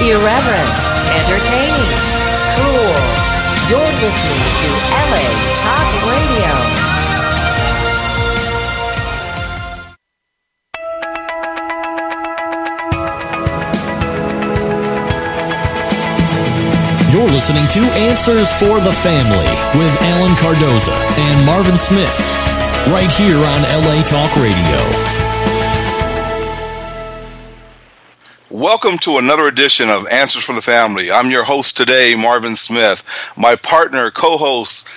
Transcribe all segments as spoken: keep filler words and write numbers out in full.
Irreverent, entertaining, cool. You're listening to L A Talk Radio. You're listening to Answers for the Family with Alan Cardoza and Marvin Smith, right here on L A Talk Radio. Welcome to another edition of Answers for the Family. I'm your host today, Marvin Smith. My partner, co-host,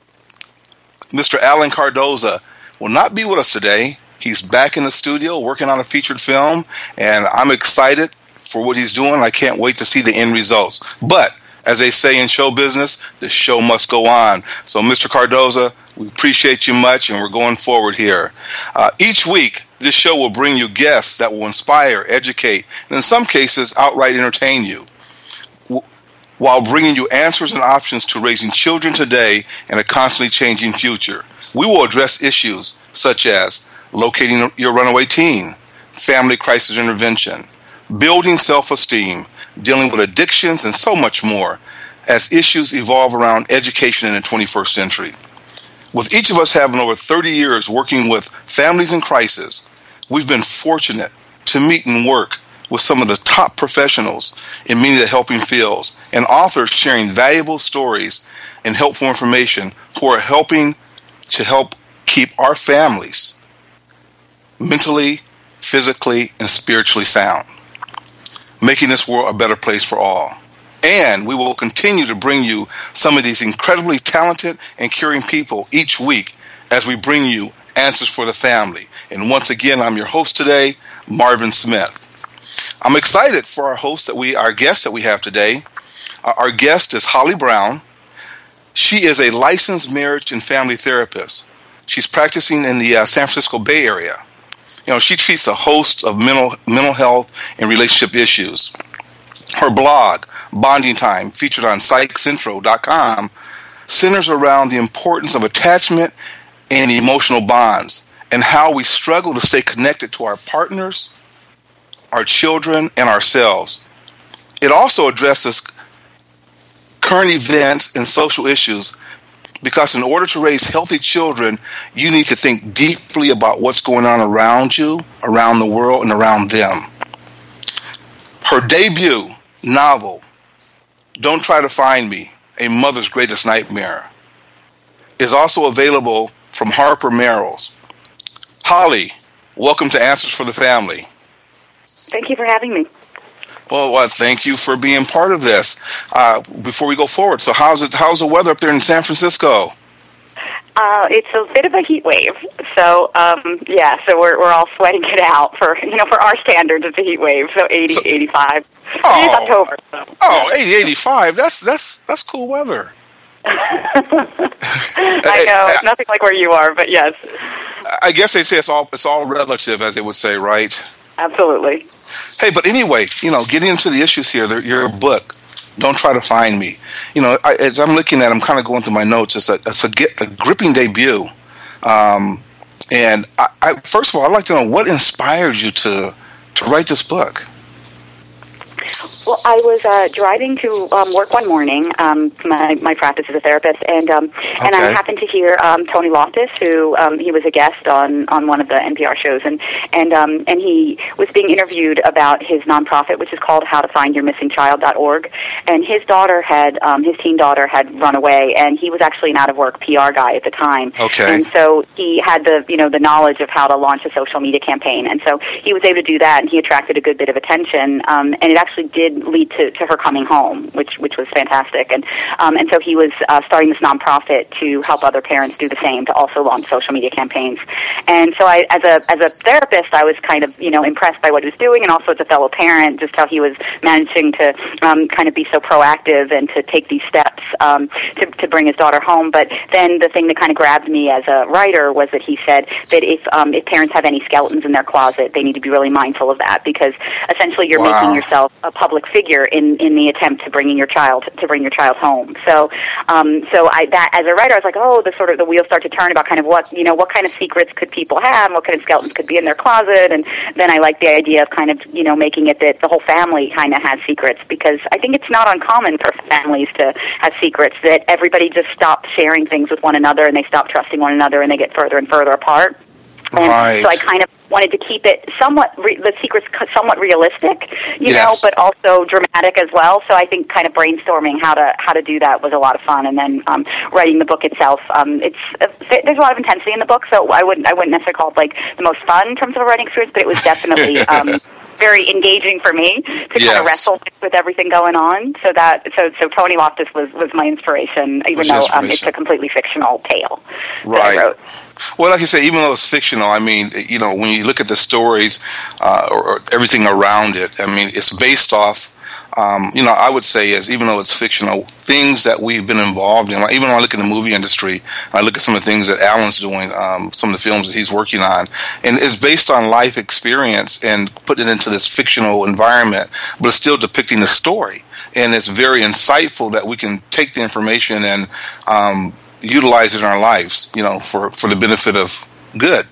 Mister Alan Cardoza, will not be with us today. He's back in the studio working on a featured film, and I'm excited for what he's doing. I can't wait to see the end results. But as they say in show business, the show must go on. So, Mister Cardoza, we appreciate you much, and we're going forward here. Uh, each week, this show will bring you guests that will inspire, educate, and in some cases, outright entertain you, w- while bringing you answers and options to raising children today in a constantly changing future. We will address issues such as locating your runaway teen, family crisis intervention, building self-esteem, dealing with addictions, and so much more, as issues evolve around education in the twenty-first century. With each of us having over thirty years working with families in crisis, we've been fortunate to meet and work with some of the top professionals in many of the helping fields and authors sharing valuable stories and helpful information who are helping to help keep our families mentally, physically, and spiritually sound, making this world a better place for all. And we will continue to bring you some of these incredibly talented and caring people each week as we bring you Answers for the Family. And once again, I'm your host today, Marvin Smith. I'm excited for our host that we, our guest that we have today. Uh, our guest is Holly Brown. She is a licensed marriage and family therapist. She's practicing in the uh, San Francisco Bay Area. You know, she treats a host of mental mental health and relationship issues. Her blog, Bonding Time, featured on psych central dot com, centers around the importance of attachment and emotional bonds and how we struggle to stay connected to our partners, our children, and ourselves. It also addresses current events and social issues because in order to raise healthy children, you need to think deeply about what's going on around you, around the world, and around them. Her debut novel, Don't Try to Find Me, A Mother's Greatest Nightmare, is also available from Harper Marrows. Holly, welcome to Answers for the Family. Thank you for having me. Well, well thank you for being part of this. Uh, before we go forward, so how's it? How's the weather up there in San Francisco? Uh, it's a bit of a heat wave, so um, yeah. So we're we're all sweating it out for you know for our standards. It's a heat wave, so eighty, so, eighty-five. Oh, it's October. So. Oh, eighty, eighty-five. That's that's that's cool weather. I know it's nothing like where you are, but yes. I guess they say it's all it's all relative, as they would say, right? Absolutely. Hey, but anyway, you know, getting into the issues here, your book, Don't Try to Find Me. You know, I, as I'm looking at it, I'm kind of going through my notes. It's a, it's a, a gripping debut. Um, and I, I, first of all, I'd like to know what inspired you to, to write this book. Well, I was uh, driving to um, work one morning. Um, my my practice as a therapist, and um, okay. and I happened to hear um, Tony Loftus, who um, he was a guest on, on one of the N P R shows, and and um, and he was being interviewed about his nonprofit, which is called How to Find Your Missing Child dot org. And his daughter had um, his teen daughter had run away, and he was actually an out of work P R guy at the time. Okay. And so he had the you know the knowledge of how to launch a social media campaign, and so he was able to do that, and he attracted a good bit of attention, um, and it actually did lead to, to her coming home, which which was fantastic. And um, and so he was uh, starting this nonprofit to help other parents do the same, to also launch social media campaigns. And so I, as a as a therapist, I was kind of you know impressed by what he was doing, and also as a fellow parent, just how he was managing to um, kind of be so proactive and to take these steps um, to to bring his daughter home. But then the thing that kind of grabbed me as a writer was that he said that if um, if parents have any skeletons in their closet, they need to be really mindful of that, because essentially you're wow. making yourself a public figure in, in the attempt to bringing your child to bring your child home. So, um, so I that as a writer, I was like, oh, the sort of the wheels start to turn about kind of what you know what kind of secrets could could people have, what kind of skeletons could be in their closet, and then I like the idea of kind of, you know, making it that the whole family kind of has secrets, because I think it's not uncommon for families to have secrets, that everybody just stops sharing things with one another and they stop trusting one another and they get further and further apart. And right. so I kind of wanted to keep it somewhat, re- the secrets somewhat realistic, you yes. know, but also dramatic as well. So I think kind of brainstorming how to how to do that was a lot of fun. And then um, writing the book itself, um, it's uh, there's a lot of intensity in the book, so I wouldn't I wouldn't necessarily call it like the most fun in terms of a writing experience, but it was definitely um, very engaging for me to yes. kind of wrestle with everything going on. So that so so Tony Loftus was, was my inspiration, even was though inspiration. Um, it's a completely fictional tale right. that I wrote. Well, like you said, even though it's fictional, I mean, you know, when you look at the stories uh, or, or everything around it, I mean, it's based off. Um, you know, I would say is even though it's fictional, things that we've been involved in. Like, even when I look at the movie industry, I look at some of the things that Alan's doing, um, some of the films that he's working on, and it's based on life experience and putting it into this fictional environment, but it's still depicting the story. And it's very insightful that we can take the information and um, utilize it in our lives, you know, for, for the benefit of good.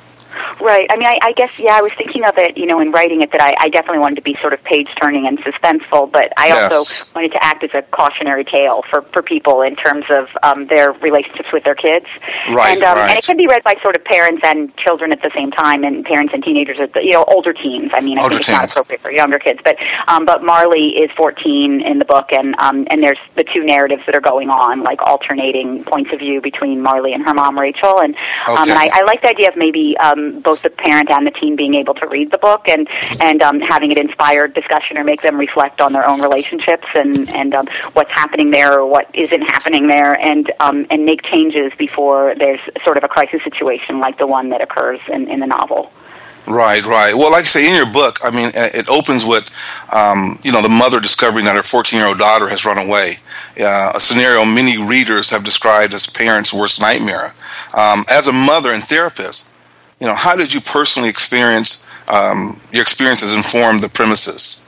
Right. I mean, I, I guess, yeah, I was thinking of it, you know, in writing it, that I, I definitely wanted to be sort of page-turning and suspenseful, but I yes. also wanted to act as a cautionary tale for, for people in terms of um, their relationships with their kids. Right, and, um, right. and it can be read by sort of parents and children at the same time, and parents and teenagers, at the, you know, older teens. I mean, I older think it's teens. not appropriate for younger kids. But um, but Marley is fourteen in the book, and um, and there's the two narratives that are going on, like alternating points of view between Marley and her mom, Rachel. And, um, okay. and I, I like the idea of maybe um, both the parent and the teen being able to read the book and and um, having it inspire discussion or make them reflect on their own relationships and and um, what's happening there or what isn't happening there, and um, and make changes before there's sort of a crisis situation like the one that occurs in, in the novel. Right, right. Well, like I say, in your book, I mean, it opens with, um, you know, the mother discovering that her fourteen-year-old daughter has run away, uh, a scenario many readers have described as parents' worst nightmare. Um, as a mother and therapist, you know, how did you personally experience, um, your experiences inform the premises?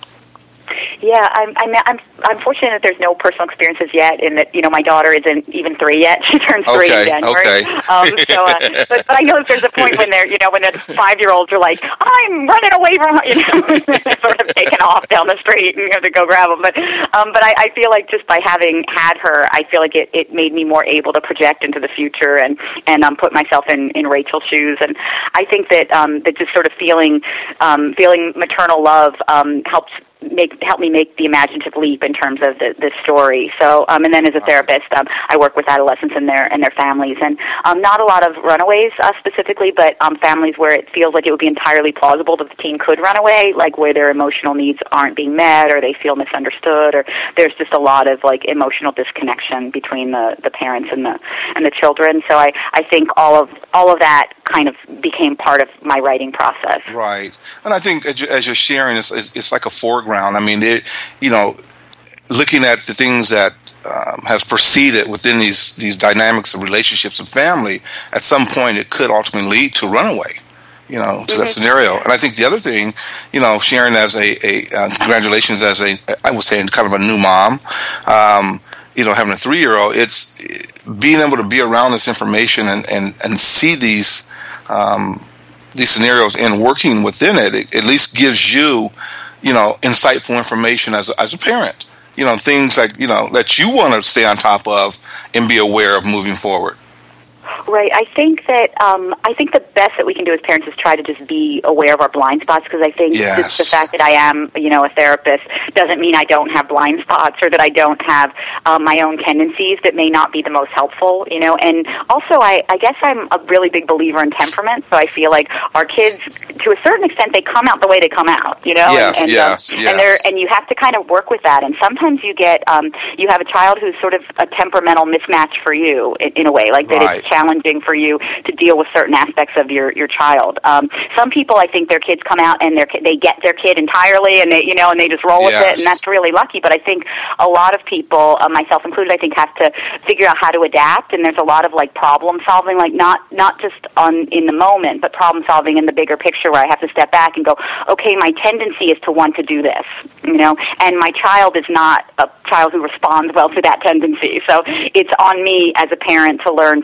Yeah, I'm, I'm I'm I'm fortunate that there's no personal experiences yet, and that, you know, my daughter isn't even three yet. She turns three okay, in January. Okay. Um, so, uh, but, but I know that there's a point when they're, you know, when the five year olds are like, I'm running away from her, you know, they're sort of taking off down the street, and you have to go grab them. But um, but I, I feel like just by having had her, I feel like it, it made me more able to project into the future and and um, put myself in, in Rachel's shoes. And I think that um, that just sort of feeling um, feeling maternal love um, helps. Make help me make the imaginative leap in terms of the, the story. So, um, and then as a therapist, um, I work with adolescents and their and their families, and um, not a lot of runaways uh, specifically, but um, families where it feels like it would be entirely plausible that the teen could run away, like where their emotional needs aren't being met, or they feel misunderstood, or there's just a lot of like emotional disconnection between the, the parents and the and the children. So, I, I think all of all of that kind of became part of my writing process. Right, and I think as, you, as you're sharing, it's, it's, it's like a foreground. I mean, it, you know, looking at the things that um, has proceeded within these these dynamics of relationships and family, at some point it could ultimately lead to runaway, you know, to mm-hmm. that scenario. And I think the other thing, you know, sharing as a, a uh, congratulations as a, I would say, kind of a new mom, um, you know, having a three-year-old, it's being able to be around this information and, and, and see these um, these scenarios and working within it, it at least gives you, you know, insightful information as a, as a parent. You know, things like, you know, that you want to stay on top of and be aware of moving forward. Right. I think that um, I think the best that we can do as parents is try to just be aware of our blind spots, because I think yes. just the fact that I am, you know, a therapist doesn't mean I don't have blind spots or that I don't have um, my own tendencies that may not be the most helpful, you know. And also, I, I guess I'm a really big believer in temperament, so I feel like our kids, to a certain extent, they come out the way they come out, you know. Yes, and, and, yes, um, yes. And they're and you have to kind of work with that. And sometimes you get um, you have a child who's sort of a temperamental mismatch for you in, in a way, like that right. it's challenging for you to deal with certain aspects of your, your child. Um, some people, I think, their kids come out and their they get their kid entirely, and they you know and they just roll with yes. it, and that's really lucky. But I think a lot of people, uh, myself included, I think have to figure out how to adapt. And there's a lot of like problem solving, like not not just on in the moment, but problem solving in the bigger picture, where I have to step back and go, okay, my tendency is to want to do this, you know, and my child is not a child who responds well to that tendency. So it's on me as a parent to learn to, to do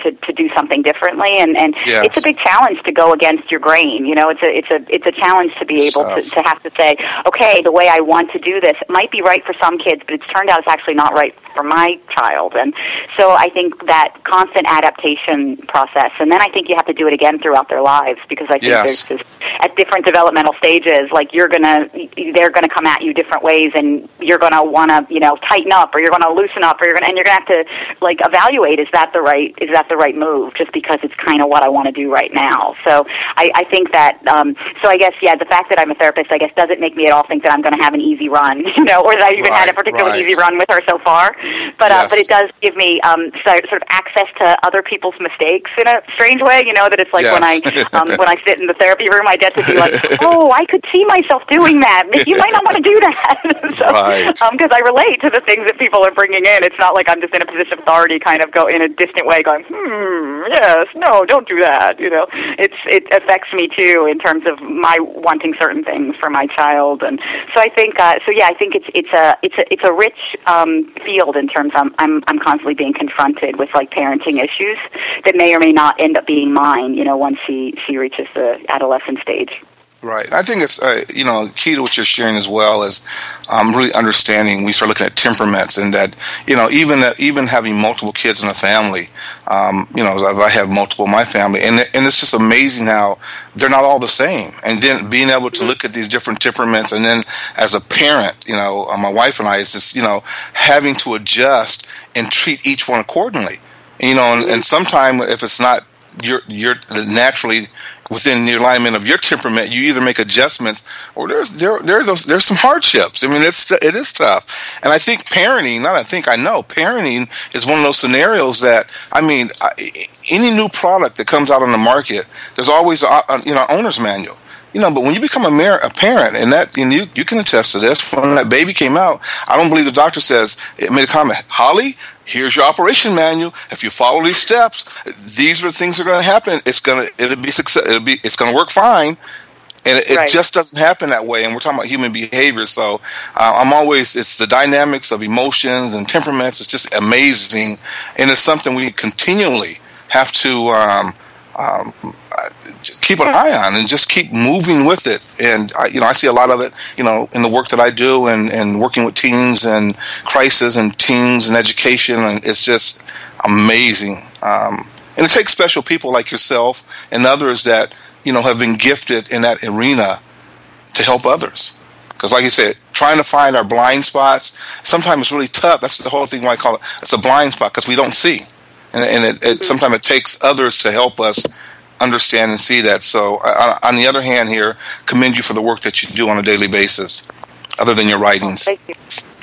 do something differently, and, and yes. it's a big challenge to go against your grain. You know, it's a it's a it's a challenge to be able to, to have to say, okay, the way I want to do this might be right for some kids, but it's turned out it's actually not right for my child. And so I think that constant adaptation process, and then I think you have to do it again throughout their lives, because I think yes. there's this, at different developmental stages, like you're gonna, they're gonna come at you different ways, and you're gonna want to, you know, tighten up, or you're gonna loosen up, or you're gonna, and you're gonna have to like evaluate, is that the right, is that the right move? Just because it's kind of what I want to do right now. So I, I think that, um, so I guess, yeah, the fact that I'm a therapist, I guess, doesn't make me at all think that I'm going to have an easy run, you know, or that I even right, had a particularly right. easy run with her so far. But yes. uh, but it does give me um, so, sort of access to other people's mistakes in a strange way. You know, that it's like yes. when I um, when I sit in the therapy room, I get to be like, oh, I could see myself doing that. You might not want to do that. so, right. Because um, I relate to the things that people are bringing in. It's not like I'm just in a position of authority, kind of go in a distant way, going, hmm, yes, no, don't do that. You know, it's it affects me too in terms of my wanting certain things for my child, and so I think uh, so. Yeah, I think it's it's a it's a it's a rich um, field in terms of I'm I'm constantly being confronted with like parenting issues that may or may not end up being mine. You know, once she she reaches the adolescent stage. Right. I think it's, uh, you know, key to what you're sharing as well is um, really understanding, we start looking at temperaments, and that, you know, even uh, even having multiple kids in a family, um, you know, I have multiple in my family, and and it's just amazing how they're not all the same. And then being able to look at these different temperaments, and then as a parent, you know, uh, my wife and I, is just, you know, having to adjust and treat each one accordingly. You know, and, and sometimes if it's not you're you're naturally within the alignment of your temperament, you either make adjustments or there's there there those, there's some hardships. I mean, it's it is tough, and I think parenting. Not I think I know parenting is one of those scenarios that I mean, I, any new product that comes out on the market, there's always a, a you know owner's manual. You know, but when you become a, mar- a parent, and that and you you can attest to this, when that baby came out, I don't believe the doctor says it made a comment, Holly, here's your operation manual. If you follow these steps, these are the things that are going to happen. It's gonna it'll be success. It'll be it's going to work fine. And it, right. it just doesn't happen that way. And we're talking about human behavior. So uh, I'm always, it's the dynamics of emotions and temperaments. It's just amazing. And it's something we continually have to um, um, keep an eye on and just keep moving with it. And, I, you know, I see a lot of it, you know, in the work that I do and, and working with teens and crisis and teens and education. And it's just amazing. Um, and it takes special people like yourself and others that, you know, have been gifted in that arena to help others. Because like you said, trying to find our blind spots, sometimes it's really tough. That's the whole thing why I call it, it's a blind spot, because we don't see. And, and it, it, sometimes it takes others to help us understand and see that. So uh, on the other hand here, commend you for the work that you do on a daily basis, other than your writings. Thank you.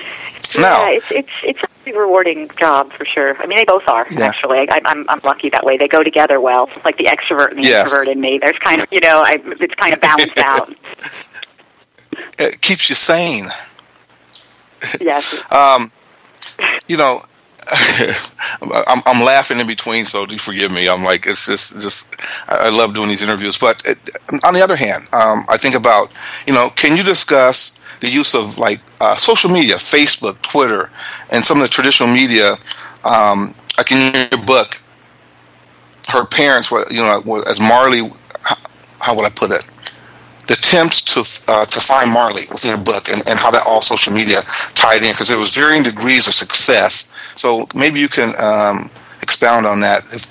Now, yeah, it's it's it's a rewarding job for sure. I mean, they both are yeah. actually. I, I'm I'm lucky that way. They go together well. It's like the extrovert and the yes. introvert in me. There's kind of you know, I, it's kind of balanced out. It keeps you sane. Yes. um, you know, I'm, I'm laughing in between, so do forgive me. I'm like, it's just, just I love doing these interviews. But it, on the other hand, um, I think about, you know, can you discuss the use of like uh, social media, Facebook, Twitter, and some of the traditional media, um, like in your book, her parents, you know, as Marley, how would I put it? The attempts to uh, to find Marley within your book, and, and how that all social media tied in, because there was varying degrees of success. So maybe you can um, expound on that. If,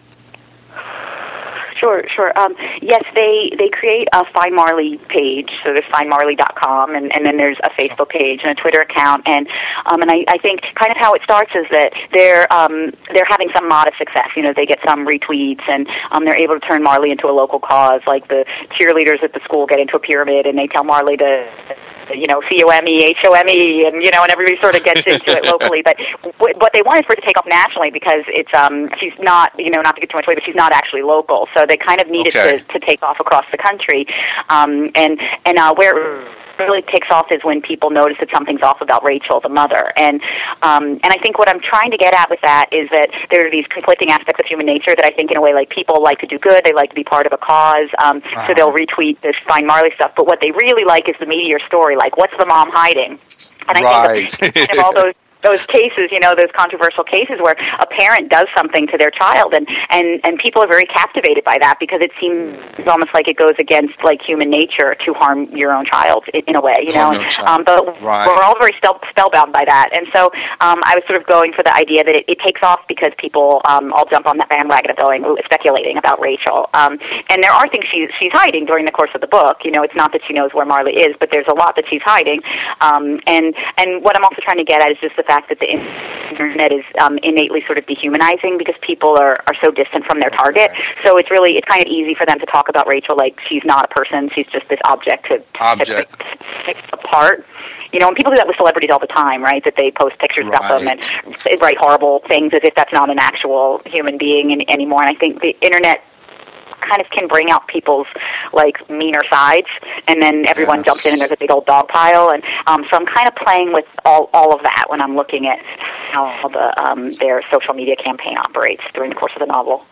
Sure, sure. Um, yes, they, they create a Find Marley page, so there's find marley dot com, and, and then there's a Facebook page and a Twitter account, and um, and I, I think kind of how it starts is that they're um, they're having some modest success. You know, they get some retweets, and um, they're able to turn Marley into a local cause, like the cheerleaders at the school get into a pyramid, and they tell Marley to, you know, C O M E, H O M E, and, you know, and everybody sort of gets into it locally. But w- what they want is for it to take off nationally, because it's, um, she's not, you know, not to give too much away, but she's not actually local. So they kind of need okay. it to, to take off across the country. Um, and, and, uh, where it really takes off is when people notice that something's off about Rachel, the mother. And, um, and I think what I'm trying to get at with that is that there are these conflicting aspects of human nature that I think in a way, like, people like to do good, they like to be part of a cause, um, uh-huh. so they'll retweet this Find Marley stuff, but what they really like is the meteor story, like, what's the mom hiding? And I right. think kind of all those those cases, you know, those controversial cases where a parent does something to their child, and, and, and people are very captivated by that because it seems almost like it goes against, like, human nature to harm your own child in, in a way, you know. Um, but right. we're all very spell, spellbound by that. And so um, I was sort of going for the idea that it, it takes off because people um, all jump on that bandwagon of going, ooh, speculating about Rachel. Um, and there are things she's, she's hiding during the course of the book. You know, it's not that she knows where Marley is, but there's a lot that she's hiding. Um, and, and what I'm also trying to get at is just the fact that the internet is um, innately sort of dehumanizing because people are, are so distant from their target. So it's really, it's kind of easy for them to talk about Rachel like she's not a person, she's just this object to, object. to pick apart. You know, and people do that with celebrities all the time, right? That they post pictures right. about them and write horrible things as if that's not an actual human being in, anymore. And I think the internet kind of can bring out people's, like, meaner sides, and then everyone yes. jumps in and there's a big old dog pile. And um, so I'm kind of playing with all, all of that when I'm looking at how the, um, their social media campaign operates during the course of the novel.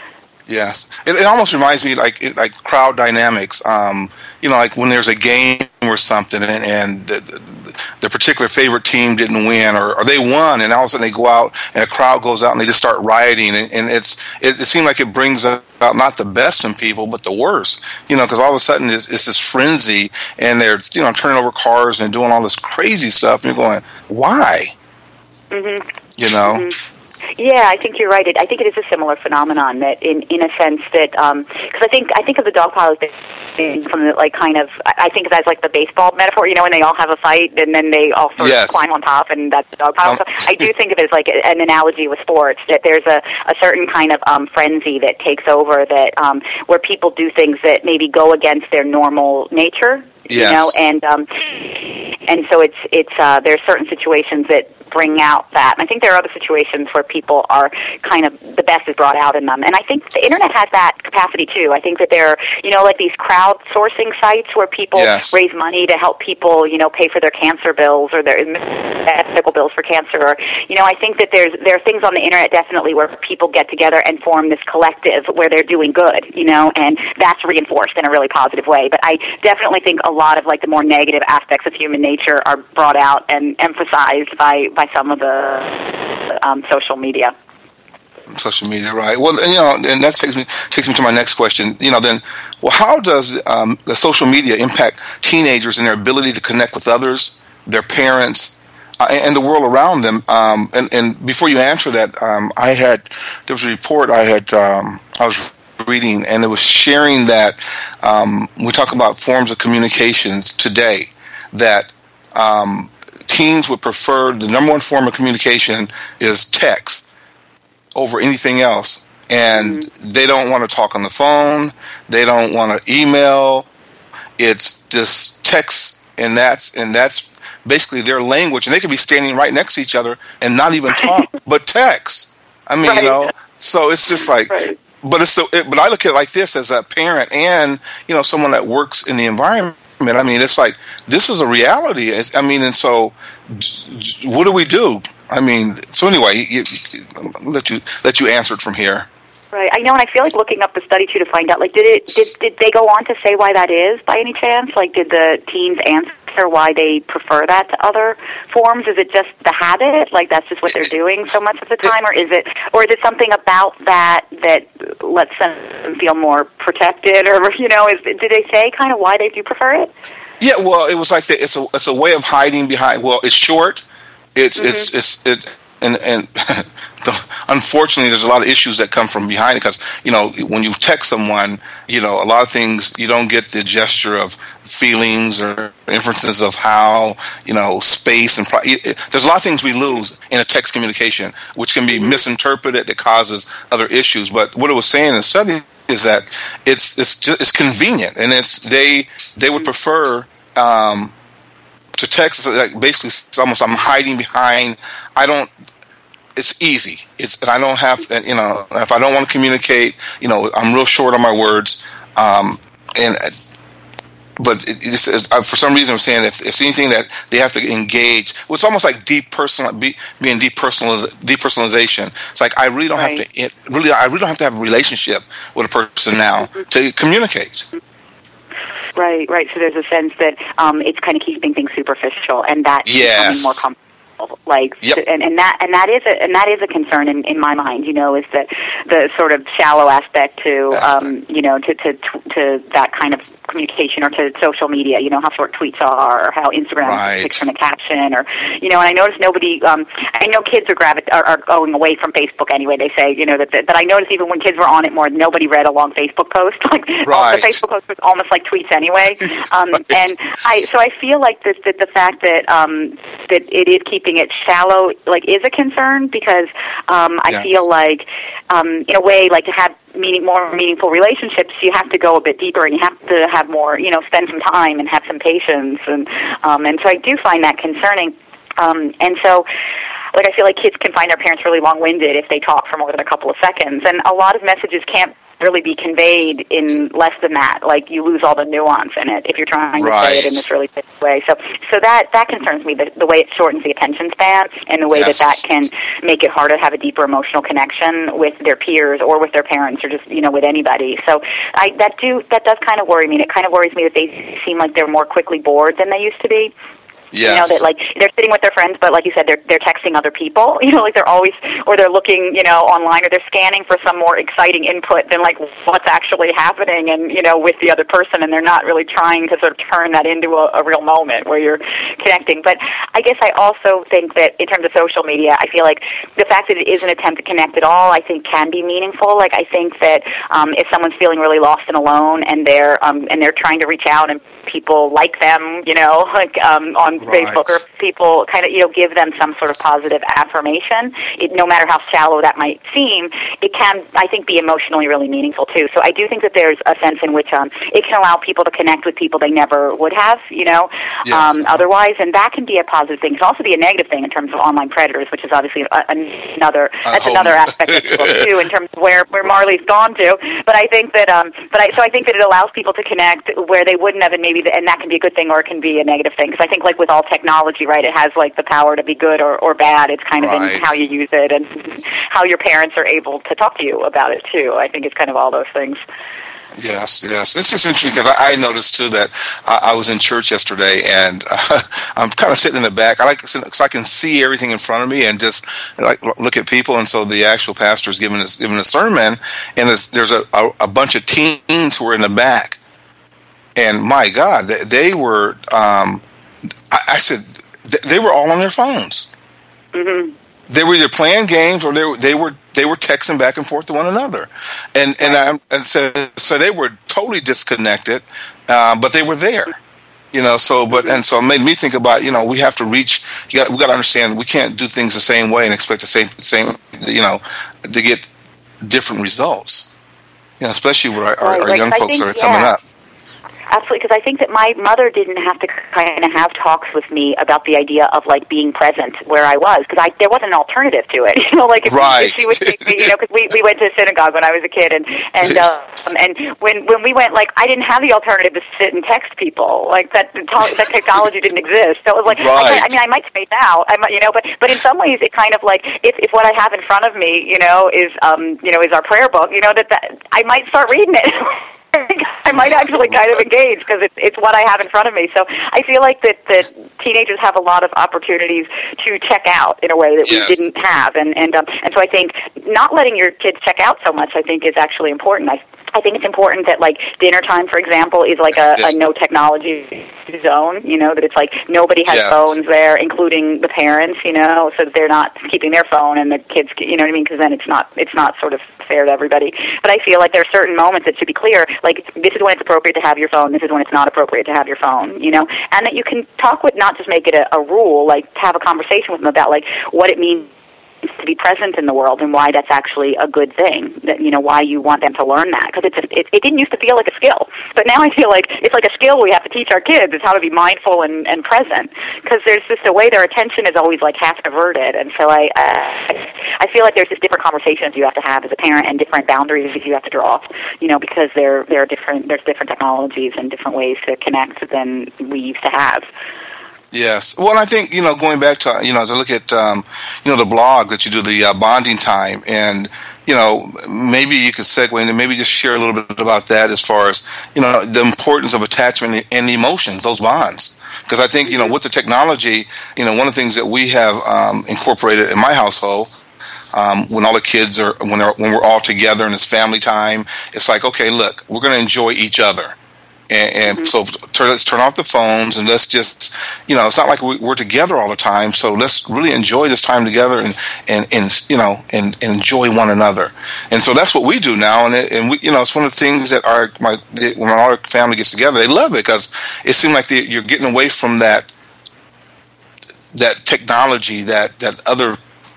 Yes, it, it almost reminds me like it, like crowd dynamics. Um, you know, like when there's a game or something, and, and the, the, the particular favorite team didn't win, or, or they won, and all of a sudden they go out and a crowd goes out and they just start rioting, and, and it's it, it seems like it brings out not the best in people, but the worst. You know, because all of a sudden it's, it's this frenzy, and they're you know turning over cars and doing all this crazy stuff, and you're going, why? Mm-hmm. You know. Mm-hmm. Yeah, I think you're right. It, I think it is a similar phenomenon that, in, in a sense, that because um, I think I think of the dog pile as being from the, like kind of I think of that as like the baseball metaphor. You know, when they all have a fight and then they all sort yes. of climb on top, and that's the dog pile. Um, so I do think of it as like an analogy with sports, that there's a, a certain kind of um, frenzy that takes over, that um, where people do things that maybe go against their normal nature. Yes. You know, and um, and so it's it's uh, there are certain situations that bring out that. And I think there are other situations where people are kind of the best is brought out in them. And I think the internet has that capacity too. I think that there are, you know, like these crowdsourcing sites where people yes. raise money to help people, you know, pay for their cancer bills or their medical bills for cancer. Or, you know, I think that there's there are things on the internet definitely where people get together and form this collective where they're doing good, you know, and that's reinforced in a really positive way. But I definitely think a lot of like the more negative aspects of human nature are brought out and emphasized by, by some of the um, social media. Social media, right? Well, you know, and that takes me takes me to my next question. You know, then, well, how does um, the social media impact teenagers and their ability to connect with others, their parents, uh, and, and the world around them? Um, and, and before you answer that, um, I had there was a report I had um, I was reading, and it was sharing that um, we talk about forms of communications today that um, teens would prefer. The number one form of communication is text over anything else, and mm-hmm. they don't want to talk on the phone, they don't want to email, it's just text, and that's and that's basically their language, and they could be standing right next to each other and not even talk, but text. I mean, right. you know, so it's just like, right. but it's the, it, but I look at it like this as a parent and, you know, someone that works in the environment. I mean, it's like, this is a reality. I mean, and so what do we do? I mean, so anyway, you, you, let you let you answer it from here. Right, I know, and I feel like looking up the study too to find out. Like, did it did did they go on to say why that is by any chance? Like, did the teens answer why they prefer that to other forms? Is it just the habit? Like, that's just what they're doing so much of the time, or is it or is it something about that that lets them feel more protected? Or you know, is did they say kind of why they do prefer it? Yeah, well, it was like it's a it's a way of hiding behind. Well, it's short. It's mm-hmm. it's it's it, and and so unfortunately, there's a lot of issues that come from behind it because you know when you text someone, you know a lot of things you don't get the gesture of feelings or inferences of how you know space and pro- it, it, there's a lot of things we lose in a text communication, which can be mm-hmm. misinterpreted that causes other issues. But what it was saying in the study is that it's it's just it's convenient, and it's they they would prefer. Um, To text, like basically, it's almost I'm hiding behind. I don't. It's easy. It's and I don't have. You know, if I don't want to communicate, you know, I'm real short on my words. Um, and but it, it's, it's, for some reason, I'm saying if it's anything that they have to engage, well, it's almost like deep personal, be, being depersonaliz, depersonalization. It's like I really don't right. have to. It, really, I really don't have to have a relationship with a person now to communicate. Right, right. So there's a sense that um, it's kind of keeping things superficial, and that's yes. becoming more comfortable. superficial. Like, yep. and, and that and that is a and that is a concern in, in my mind. You know, is that the sort of shallow aspect to um, you know to, to to that kind of communication, or to social media. You know, how short tweets are, or how Instagram right. is a picture and a caption, or you know. And I notice nobody. Um, I know kids are gravit are, are going away from Facebook anyway. They say, you know, that. But I noticed even when kids were on it more, nobody read a long Facebook post. Like right. the Facebook post was almost like tweets anyway. Um, right. And I so I feel like that the, the fact that um, that it is keeping it shallow, like, is a concern, because um, I yes. feel like um, in a way, like, to have meaning more meaningful relationships, you have to go a bit deeper, and you have to have more, you know, spend some time and have some patience, and um, and so I do find that concerning, um, and so. Like, I feel like kids can find their parents really long-winded if they talk for more than a couple of seconds. And a lot of messages can't really be conveyed in less than that. Like, you lose all the nuance in it if you're trying right. to say it in this really thick way. So so that, that concerns me, the, the way it shortens the attention span, and the way yes. that that can make it harder to have a deeper emotional connection with their peers or with their parents, or just, you know, with anybody. So I that do that does kind of worry me. And it kind of worries me that they seem like they're more quickly bored than they used to be. Yes. You know, that, like, they're sitting with their friends, but like you said, they're they're texting other people. You know, like, they're always, or they're looking, you know, online, or they're scanning for some more exciting input than, like, what's actually happening, and, you know, with the other person, and they're not really trying to sort of turn that into a, a real moment where you're connecting. But I guess I also think that in terms of social media, I feel like the fact that it is an attempt to connect at all, I think, can be meaningful. Like, I think that um, if someone's feeling really lost and alone, and they're um, and they're trying to reach out, and people like them, you know, like um, on right. Facebook, or people kind of, you know, give them some sort of positive affirmation, it, no matter how shallow that might seem, it can, I think, be emotionally really meaningful too. So I do think that there's a sense in which um, it can allow people to connect with people they never would have, you know, yes. um, otherwise, and that can be a positive thing. It can also be a negative thing in terms of online predators, which is obviously a, another that's another aspect of the book too, in terms of where where Marley's gone to. But I think that, um, but I so I think that it allows people to connect where they wouldn't have, and maybe, the, and that can be a good thing, or it can be a negative thing. Because I think, like with all technology, right, it has, like, the power to be good or, or bad. It's kind of right. in how you use it, and how your parents are able to talk to you about it too. I think it's kind of all those things. Yes, yes. This is interesting, because I, I noticed too that I, I was in church yesterday, and uh, I'm kind of sitting in the back. I like so I can see everything in front of me, and just like look at people. And so the actual pastor is giving us giving a sermon, and there's, there's a, a, a bunch of teens who are in the back, and my God, they, they were. Um, I, I said th- they were all on their phones. Mm-hmm. They were either playing games, or they were they were they were texting back and forth to one another, and and I, and so so they were totally disconnected, uh, but they were there, you know. So but and so it made me think about, you know, we have to reach. You got, we got to understand we can't do things the same way and expect the same same you know to get different results, you know, especially with our, our, right, our right. young I folks think, that are coming yeah. up. Absolutely, because I think that my mother didn't have to kind of have talks with me about the idea of, like, being present where I was, because I there wasn't an alternative to it. You know, like, if, right. if she would take me, you know, because we, we went to synagogue when I was a kid, and and uh, and when when we went, like, I didn't have the alternative to sit and text people, like that. That technology didn't exist. So it was like, right. I, I mean, I might say now, I might, you know, but but in some ways, it kind of like if if what I have in front of me, you know, is um you know is our prayer book, you know, that, that I might start reading it. I might actually kind of engage, because it's, it's what I have in front of me. So I feel like that, that teenagers have a lot of opportunities to check out in a way that yes. we didn't have. And and, um, and so I think not letting your kids check out so much, I think, is actually important. I I think it's important that, like, dinner time, for example, is like a, a no technology zone, you know, that it's like nobody has yes. phones there, including the parents, you know, so that they're not keeping their phone and the kids, you know what I mean, because then it's not it's not sort of fair to everybody. But I feel like there are certain moments that should be clear, like, this is when it's appropriate to have your phone, this is when it's not appropriate to have your phone, you know, and that you can talk with, not just make it a, a rule, like, have a conversation with them about, like, what it means to be present in the world, and why that's actually a good thing, that, you know, why you want them to learn that, because it's a, it, it didn't used to feel like a skill, but now I feel like it's like a skill we have to teach our kids, is how to be mindful and, and present, because there's just a way their attention is always, like, half diverted. And so I uh, I feel like there's just different conversations you have to have as a parent, and different boundaries you have to draw, you know, because there there are different there's different technologies and different ways to connect than we used to have. Yes. Well, I think, you know, going back to, you know, to look at, um, you know, the blog that you do, the uh, bonding time, and, you know, maybe you could segue into maybe just share a little bit about that, as far as, you know, the importance of attachment and emotions, those bonds. Because I think, you know, with the technology, you know, one of the things that we have um, incorporated in my household, um, when all the kids are, when they're, when we're all together and it's family time, it's like, okay, look, we're going to enjoy each other. And, and mm-hmm. so turn, let's turn off the phones and let's just, you know, it's not like we, we're together all the time. So let's really enjoy this time together and, and, and you know, and, and enjoy one another. And so that's what we do now. And, it, and we, you know, it's one of the things that our, my, when our family gets together, they love it because it seems like they, you're getting away from that, that technology, that, that other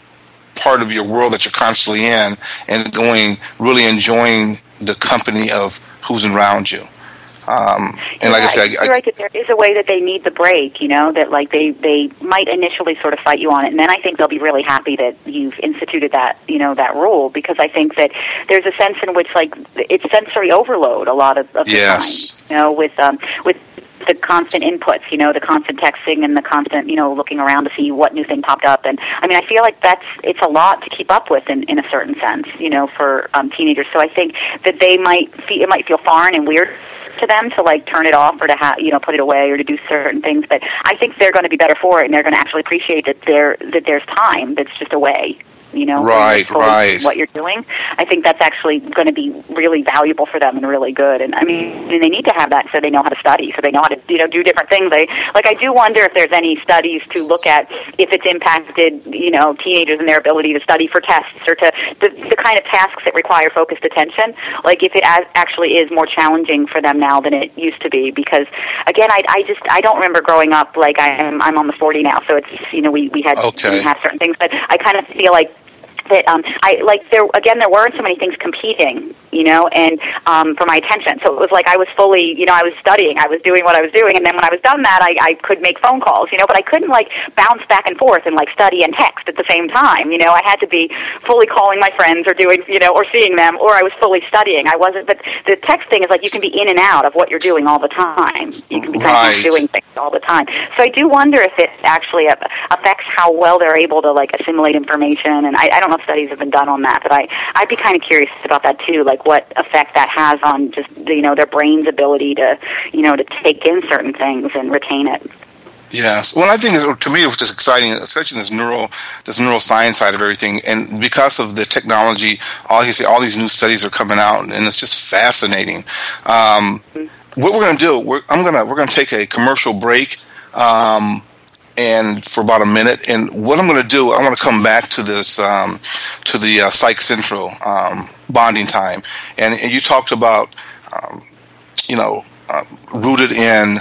part of your world that you're constantly in, and going, really enjoying the company of who's around you. Um, and like yeah, I said, you're right that there is a way that they need the break, you know, that like they, they might initially sort of fight you on it, and then I think they'll be really happy that you've instituted that, you know, that rule, because I think that there's a sense in which like it's sensory overload a lot of, of the yes. time, you know, with um, with the constant inputs, you know, the constant texting and the constant, you know, looking around to see what new thing popped up. And I mean, I feel like that's, it's a lot to keep up with in, in a certain sense, you know, for um, teenagers. So I think that they might feel, it might feel foreign and weird to them to like turn it off or to ha- you know, put it away or to do certain things. But I think they're going to be better for it, and they're going to actually appreciate that there, that there's time that's just away. You know, right, right. What you're doing, I think that's actually going to be really valuable for them and really good. And I mean, and they need to have that so they know how to study, so they know how to, you know, do different things. They like. I do wonder if there's any studies to look at if it's impacted, you know, teenagers and their ability to study for tests or to the, the kind of tasks that require focused attention. Like if it as, actually is more challenging for them now than it used to be. Because again, I, I just I don't remember growing up like I'm I'm almost forty now, so it's, you know, we we had okay. we have certain things, but I kind of feel like that um, I like there again. There weren't so many things competing, you know, and um, for my attention. So it was like I was fully, you know, I was studying, I was doing what I was doing, and then when I was done that, I, I could make phone calls, you know, but I couldn't like bounce back and forth and like study and text at the same time. You know, I had to be fully calling my friends or doing, you know, or seeing them, or I was fully studying. I wasn't. But the text thing is like you can be in and out of what you're doing all the time. You can be kind of doing things all the time. So I do wonder if it actually affects how well they're able to like assimilate information. And I, I don't know if studies have been done on that, but I, I'd be kind of curious about that too, like what effect that has on just, you know, their brain's ability to, you know, to take in certain things and retain it. Yes. Well, I think to me it was just exciting, especially this neuro, this neuroscience side of everything, and because of the technology, obviously all these new studies are coming out, and it's just fascinating. Um, mm-hmm. What we're going to do, we're, I'm gonna we're going to take a commercial break. Um, and for about a minute, and what I'm going to do, I want to come back to this, um, to the uh, Psych Central um, bonding time, and, and you talked about, um, you know, um, rooted in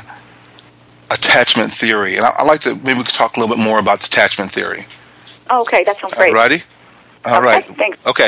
attachment theory, and I, I'd like to maybe we could talk a little bit more about the attachment theory. Oh, okay, that sounds great. All righty, all okay, right, thanks. Okay.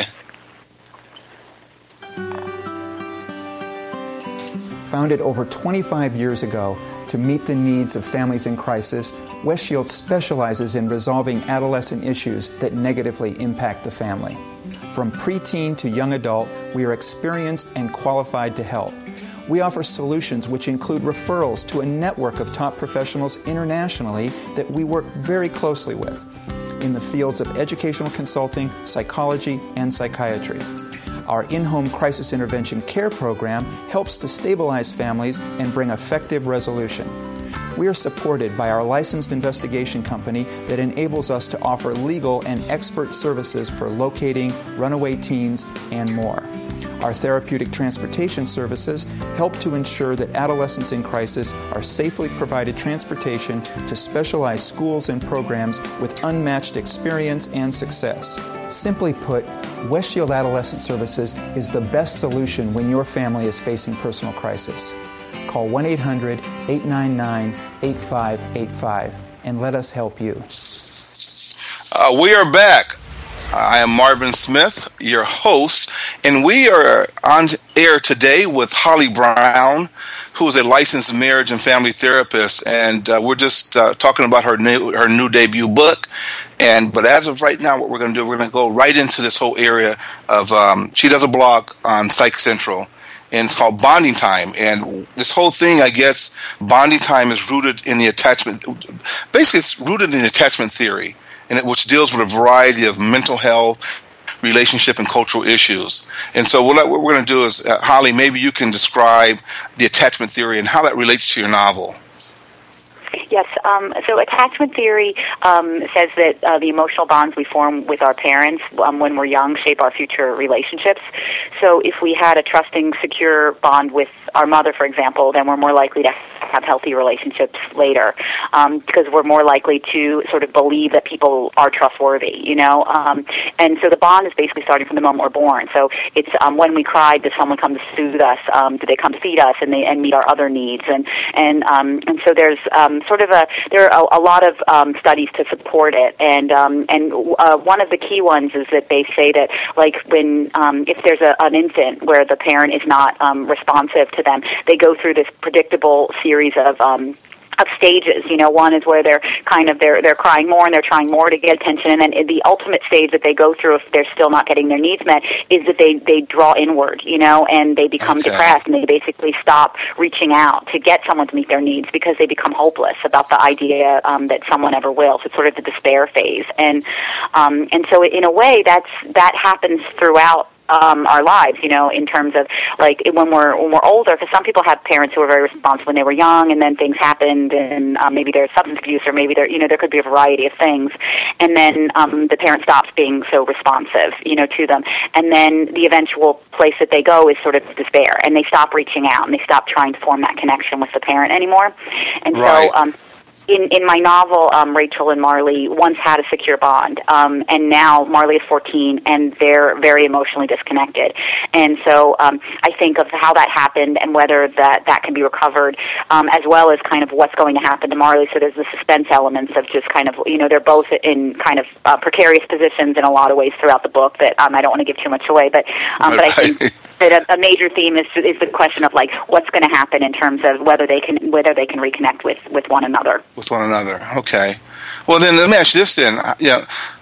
Founded over twenty-five years ago to meet the needs of families in crisis, West Shield specializes in resolving adolescent issues that negatively impact the family. From preteen to young adult, we are experienced and qualified to help. We offer solutions which include referrals to a network of top professionals internationally that we work very closely with in the fields of educational consulting, psychology, and psychiatry. Our in-home crisis intervention care program helps to stabilize families and bring effective resolution. We are supported by our licensed investigation company that enables us to offer legal and expert services for locating runaway teens and more. Our therapeutic transportation services help to ensure that adolescents in crisis are safely provided transportation to specialized schools and programs with unmatched experience and success. Simply put, West Shield Adolescent Services is the best solution when your family is facing personal crisis. Call one eight hundred, eight nine nine, eight five eight five and let us help you. Uh, we are back. I am Marvin Smith, your host, and we are on air today with Holly Brown, who is a licensed marriage and family therapist, and uh, we're just uh, talking about her new her new debut book. And but as of right now, what we're going to do, we're going to go right into this whole area of. Um, she does a blog on Psych Central, and it's called Bonding Time. And this whole thing, I guess, Bonding Time is rooted in the attachment. Basically, it's rooted in attachment theory, and it, which deals with a variety of mental health, relationship, and cultural issues. And so what we're going to do is, uh, Holly, maybe you can describe the attachment theory and how that relates to your novel. Yes. Um, so attachment theory um, says that uh, the emotional bonds we form with our parents um, when we're young shape our future relationships. So if we had a trusting, secure bond with our mother, for example, then we're more likely to have healthy relationships later, um, because we're more likely to sort of believe that people are trustworthy, you know. Um, and so the bond is basically starting from the moment we're born. So it's um, when we cry, does someone come to soothe us? Um, do they come to feed us and they and meet our other needs? And and um, and so there's um, sort of a there are a, a lot of um, studies to support it. And um, and uh, one of the key ones is that they say that like when um, if there's a, an infant where the parent is not um, responsive to them, they go through this predictable series of um, of stages. You know, one is where they're kind of they're they're crying more and they're trying more to get attention, and then the ultimate stage that they go through if they're still not getting their needs met is that they they draw inward, you know, and they become okay. depressed, and they basically stop reaching out to get someone to meet their needs because they become hopeless about the idea um, that someone ever will. So it's sort of the despair phase, and um, and so in a way that's that happens throughout Um, our lives, you know, in terms of like when we're when we're older, because some people have parents who were very responsive when they were young, and then things happened, and um, maybe there's substance abuse, or maybe there, you know, there could be a variety of things, and then um, the parent stops being so responsive, you know, to them, and then the eventual place that they go is sort of despair, and they stop reaching out, and they stop trying to form that connection with the parent anymore, and right. so. Um, In, in my novel, um, Rachel and Marley once had a secure bond, um, and now Marley is fourteen, and they're very emotionally disconnected. And so um, I think of how that happened and whether that, that can be recovered, um, as well as kind of what's going to happen to Marley. So there's the suspense elements of just kind of, you know, they're both in kind of uh, precarious positions in a lot of ways throughout the book that um, I don't want to give too much away, but um, but I think that a, a major theme is is the question of like what's going to happen in terms of whether they can whether they can reconnect with, with one another. With one another. Okay. Well, then let me ask you this then. Yeah.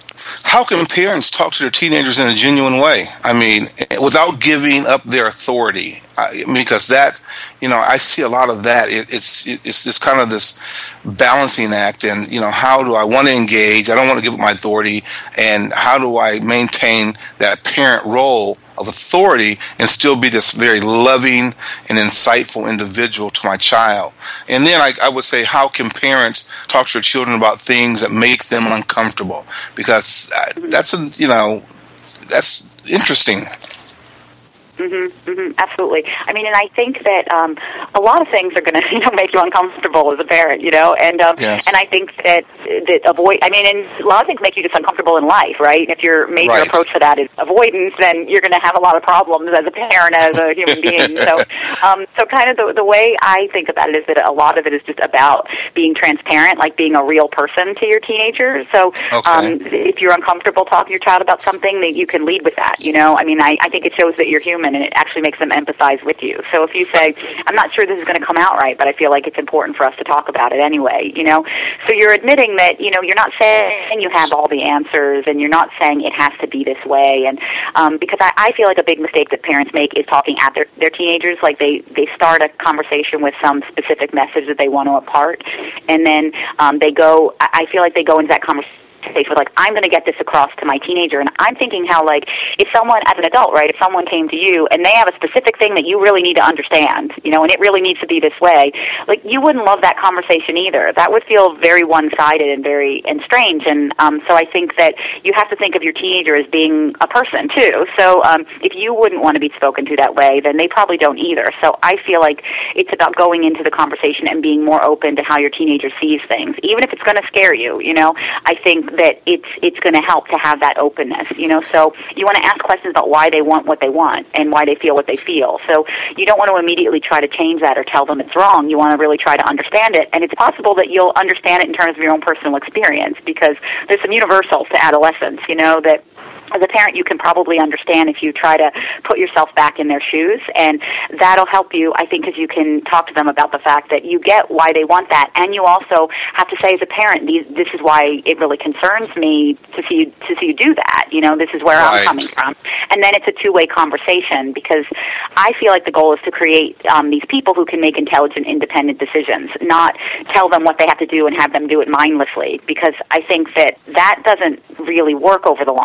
How can parents talk to their teenagers in a genuine way? I mean, without giving up their authority, I, because that, you know, I see a lot of that. It, it's it, it's this kind of this balancing act, and you know, how do I want to engage? I don't want to give up my authority, and how do I maintain that parent role of authority and still be this very loving and insightful individual to my child? And then I, I would say, how can parents talk to their children about things that make them uncomfortable? Because that's a, you know, that's interesting. Mm-hmm, mm-hmm, absolutely. I mean, and I think that um, a lot of things are going to, you know, make you uncomfortable as a parent, you know, and um, yes. and I think that that avoid. I mean, and a lot of things make you just uncomfortable in life, right? If your major right. approach for that is avoidance, then you're going to have a lot of problems as a parent, as a human being. So, um, so kind of the the way I think about it is that a lot of it is just about being transparent, like being a real person to your teenager. So, okay. um, if you're uncomfortable talking to your child about something, that you can lead with that. You know, I mean, I, I think it shows that you're human, and it actually makes them empathize with you. So if you say, I'm not sure this is going to come out right, but I feel like it's important for us to talk about it anyway, you know, so you're admitting that, you know, you're not saying you have all the answers, and you're not saying it has to be this way. And um, because I, I feel like a big mistake that parents make is talking at their, their teenagers, like they, they start a conversation with some specific message that they want to impart, and then um, they go, I feel like they go into that conversation with like, I'm going to get this across to my teenager, and I'm thinking how like if someone as an adult, right, if someone came to you and they have a specific thing that you really need to understand, you know, and it really needs to be this way, like you wouldn't love that conversation either. That would feel very one-sided and very and strange, and um, so I think that you have to think of your teenager as being a person too. So um, if you wouldn't want to be spoken to that way, then they probably don't either. So I feel like it's about going into the conversation and being more open to how your teenager sees things, even if it's going to scare you. You know, I think that it's it's going to help to have that openness, you know. So you want to ask questions about why they want what they want and why they feel what they feel. So you don't want to immediately try to change that or tell them it's wrong. You want to really try to understand it, and it's possible that you'll understand it in terms of your own personal experience, because there's some universals to adolescence, you know, that as a parent, you can probably understand if you try to put yourself back in their shoes, and that'll help you, I think, because you can talk to them about the fact that you get why they want that, and you also have to say as a parent, these, this is why it really concerns me to see you to see you do that. You know, this is where right. I'm coming from, and then it's a two-way conversation, because I feel like the goal is to create um, these people who can make intelligent, independent decisions, not tell them what they have to do and have them do it mindlessly, because I think that that doesn't really work over the long term.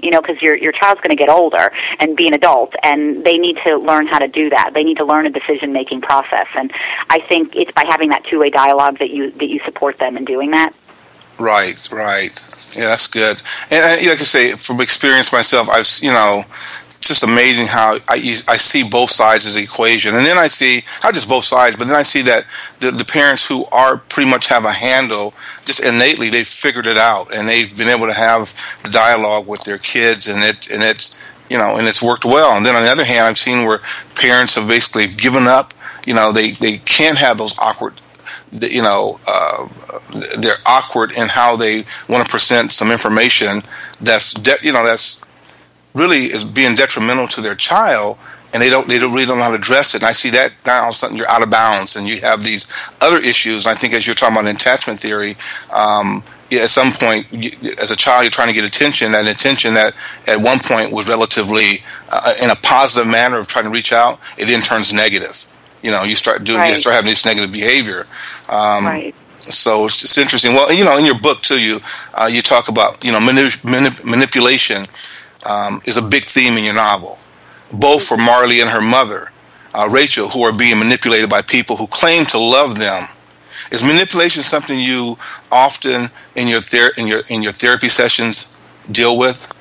you know, because your your child's going to get older and be an adult, and they need to learn how to do that. They need to learn a decision-making process, and I think it's by having that two-way dialogue that you that you support them in doing that. Right, right. Yeah, that's good. And I, like I say, from experience myself, I've, you know, it's just amazing how I, I see both sides of the equation. And then I see, not just both sides, but then I see that the, the parents who are pretty much have a handle, just innately, they've figured it out, and they've been able to have the dialogue with their kids, and it and it's, you know, and it's worked well. And then on the other hand, I've seen where parents have basically given up. You know, they, they can't have those awkward, you know, uh, they're awkward in how they want to present some information that's, de- you know, that's really is being detrimental to their child, and they don't, they don't really don't know how to address it. And I see that now all of a sudden you're out of bounds, and you have these other issues. And I think as you're talking about attachment theory, um, yeah, at some point, you, as a child, you're trying to get attention, that attention that at one point was relatively uh, in a positive manner of trying to reach out, it then turns negative. You know, you start doing, right. you start having this negative behavior. Um, right. So it's just interesting. Well, you know, in your book too, you uh, you talk about, you know, manip- manip- manipulation um, is a big theme in your novel, both for Marley and her mother, uh, Rachel, who are being manipulated by people who claim to love them. Is manipulation something you often in your ther- in your in your therapy sessions deal with?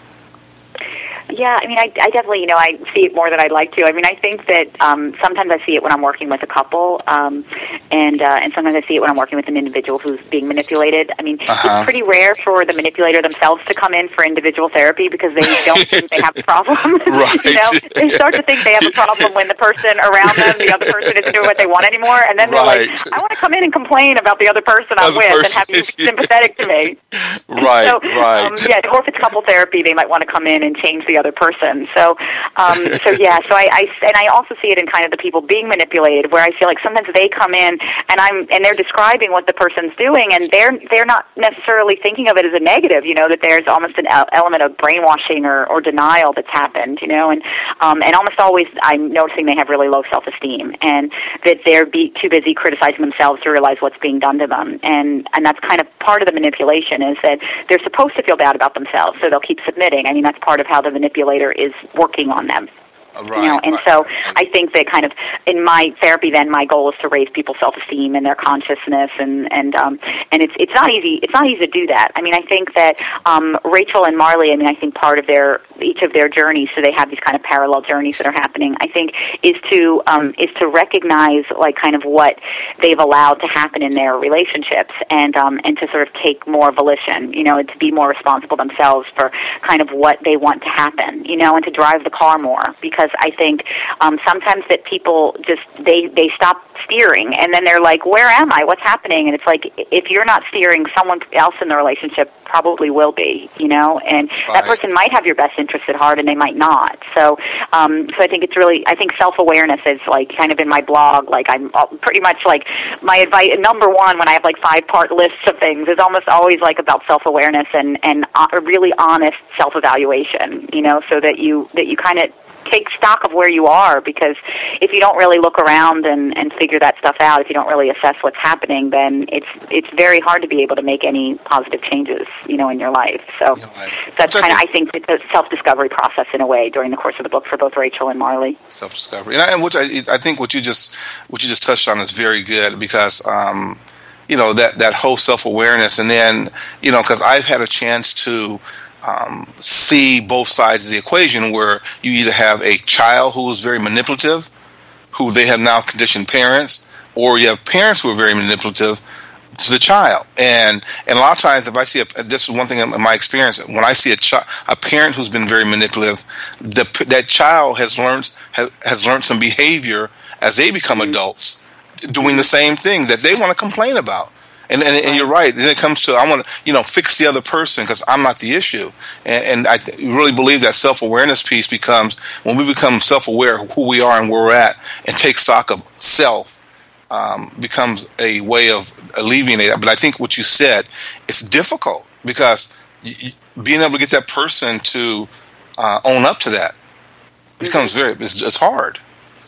Yeah, I mean, I, I definitely, you know, I see it more than I'd like to. I mean, I think that um, sometimes I see it when I'm working with a couple, um, and uh, and sometimes I see it when I'm working with an individual who's being manipulated. I mean, uh-huh. It's pretty rare for the manipulator themselves to come in for individual therapy because they don't think they have a problem. Right. You know, they start to think they have a problem when the person around them, the other person, isn't doing what they want anymore, and then right. they're like, I want to come in and complain about the other person I'm other with person. and have you sympathetic to me. Right, so, right. Um, yeah, or if it's couple therapy, they might want to come in and change the other person. So, um, so yeah. So I, I and I also see it in kind of the people being manipulated, where I feel like sometimes they come in and I'm and they're describing what the person's doing, and they're they're not necessarily thinking of it as a negative. You know, that there's almost an element of brainwashing or, or denial that's happened. You know, and um, and almost always I'm noticing they have really low self-esteem, and that they're be, too busy criticizing themselves to realize what's being done to them, and and that's kind of part of the manipulation, is that they're supposed to feel bad about themselves, so they'll keep submitting. I mean, that's part of how the manipulator is working on them. Right, you know, and right. so I think that kind of in my therapy, then my goal is to raise people's self-esteem and their consciousness, and and um, and it's it's not easy. It's not easy to do that. I mean, I think that um, Rachel and Marley. I mean, I think part of their each of their journeys, so they have these kind of parallel journeys that are happening. I think is to um, is to recognize like kind of what they've allowed to happen in their relationships, and um, and to sort of take more volition. You know, and to be more responsible themselves for kind of what they want to happen. You know, and to drive the car more, because Because I think um, sometimes that people just they, they stop steering, and then they're like, "Where am I? What's happening?" And it's like, if you're not steering, someone else in the relationship probably will be, you know. And right. that person might have your best interest at heart, and they might not. So, um, so I think it's really, I think self-awareness is like kind of in my blog. Like I'm pretty much like my advice. Number one, when I have like five-part lists of things, is almost always like about self-awareness and and uh, really honest self-evaluation. You know, so that you that you kind of take stock of where you are, because if you don't really look around and, and figure that stuff out, if you don't really assess what's happening, then it's it's very hard to be able to make any positive changes, you know, in your life. So that's kind of, I think, it's a self-discovery process in a way during the course of the book for both Rachel and Marley. Self-discovery, and, I, and which I, I think what you just what you just touched on is very good, because um, you know, that that whole self-awareness, and then, you know, because I've had a chance to Um, see both sides of the equation, where you either have a child who is very manipulative, who they have now conditioned parents, or you have parents who are very manipulative to the child. And and a lot of times, if I see a, this is one thing in my experience, when I see a chi- a parent who's been very manipulative, the, that child has learned has, has learned some behavior as they become mm-hmm. adults, doing the same thing that they want to complain about. And, and, and you're right. Then it comes to, I want to, you know, fix the other person because I'm not the issue. And, and I th- really believe that self-awareness piece becomes, when we become self-aware of who we are and where we're at, and take stock of self, um, becomes a way of alleviating it. But I think what you said, it's difficult, because you, you, being able to get that person to uh, own up to that becomes very, it's, it's hard.